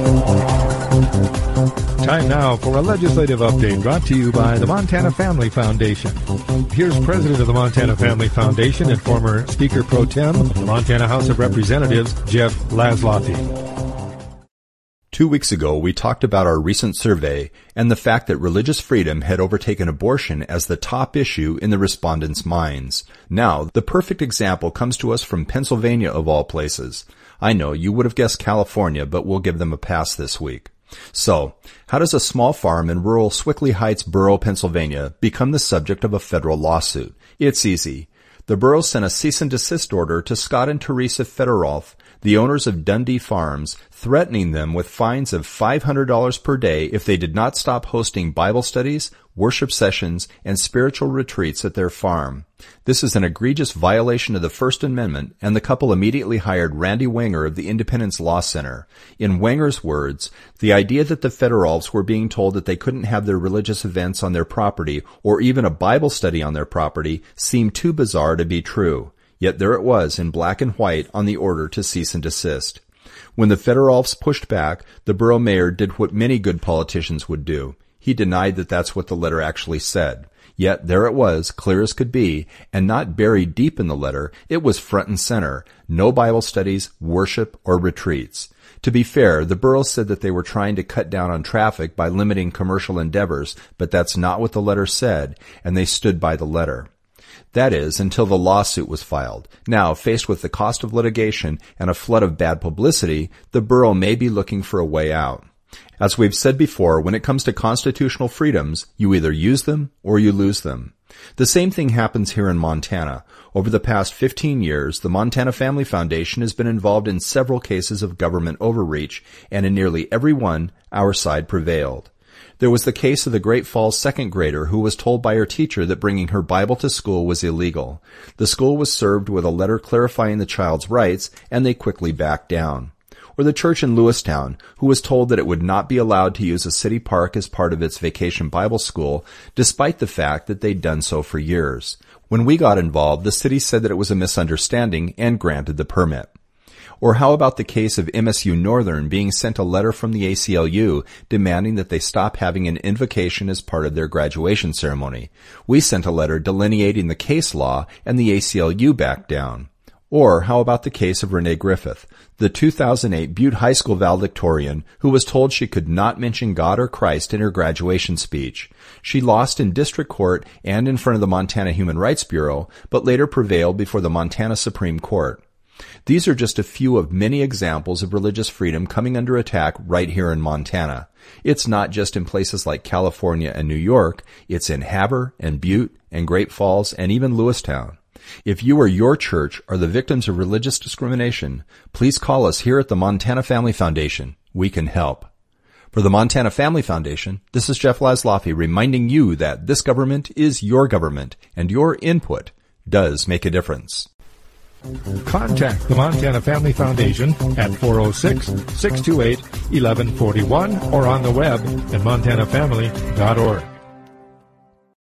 Time now for a legislative update brought to you by the Montana Family Foundation. Here's President of the Montana Family Foundation and former Speaker Pro Tem of the Montana House of Representatives, Jeff Laszloffy. 2 weeks ago, we talked about our recent survey and the fact that religious freedom had overtaken abortion as the top issue in the respondents' minds. Now, the perfect example comes to us from Pennsylvania of all places. I know you would have guessed California, but we'll give them a pass this week. So, how does a small farm in rural Swickley Heights Borough, Pennsylvania, become the subject of a federal lawsuit? It's easy. The borough sent a cease and desist order to Scott and Teresa Federolf, the owners of Dundee Farms, threatening them with fines of $500 per day if they did not stop hosting Bible studies, worship sessions, and spiritual retreats at their farm. This is an egregious violation of the First Amendment, and the couple immediately hired Randy Wenger of the Independence Law Center. In Wenger's words, the idea that the Federolfs were being told that they couldn't have their religious events on their property or even a Bible study on their property seemed too bizarre to be true. Yet there it was in black and white on the order to cease and desist. When the Federolfs pushed back, the borough mayor did what many good politicians would do. He denied that that's what the letter actually said. Yet there it was, clear as could be, and not buried deep in the letter, it was front and center. No Bible studies, worship, or retreats. To be fair, the borough said that they were trying to cut down on traffic by limiting commercial endeavors, but that's not what the letter said, and they stood by the letter. That is, until the lawsuit was filed. Now, faced with the cost of litigation and a flood of bad publicity, the borough may be looking for a way out. As we've said before, when it comes to constitutional freedoms, you either use them or you lose them. The same thing happens here in Montana. Over the past 15 years, the Montana Family Foundation has been involved in several cases of government overreach, and in nearly every one, our side prevailed. There was the case of the Great Falls second grader who was told by her teacher that bringing her Bible to school was illegal. The school was served with a letter clarifying the child's rights, and they quickly backed down. Or the church in Lewistown, who was told that it would not be allowed to use a city park as part of its vacation Bible school, despite the fact that they'd done so for years. When we got involved, the city said that it was a misunderstanding and granted the permit. Or how about the case of MSU Northern being sent a letter from the ACLU demanding that they stop having an invocation as part of their graduation ceremony? We sent a letter delineating the case law, and the ACLU backed down. Or how about the case of Renee Griffith, the 2008 Butte High School valedictorian who was told she could not mention God or Christ in her graduation speech? She lost in district court and in front of the Montana Human Rights Bureau, but later prevailed before the Montana Supreme Court. These are just a few of many examples of religious freedom coming under attack right here in Montana. It's not just in places like California and New York, it's in Havre and Butte and Great Falls and even Lewistown. If you or your church are the victims of religious discrimination, please call us here at the Montana Family Foundation. We can help. For the Montana Family Foundation, this is Jeff Laszloffy reminding you that this government is your government and your input does make a difference. Contact the Montana Family Foundation at 406-628-1141 or on the web at montanafamily.org.